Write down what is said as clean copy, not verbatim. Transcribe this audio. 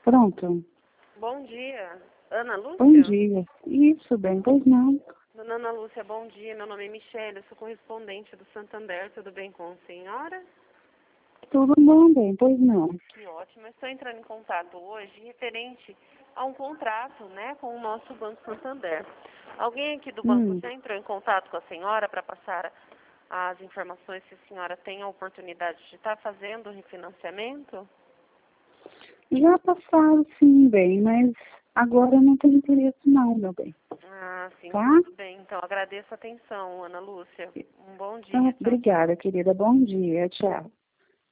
Pronto. Bom dia. Ana Lúcia? Bom dia. Isso, bem, pois não. Dona Ana Lúcia, bom dia. Meu nome é Michele, eu sou correspondente do Santander. Tudo bem com a senhora? Tudo bom, bem, pois não. Que ótimo. Eu estou entrando em contato hoje referente a um contrato, né, com o nosso Banco Santander. Alguém aqui do banco já entrou em contato com a senhora para passar as informações se a senhora tem a oportunidade de estar fazendo o refinanciamento? Já passaram, sim, bem, mas agora eu não tenho interesse não, meu bem. Ah, sim, Tá? tudo bem. Então, agradeço a atenção, Ana Lúcia. Um bom Então, dia. Tchau, tchau. obrigada, querida. Bom dia. Tchau.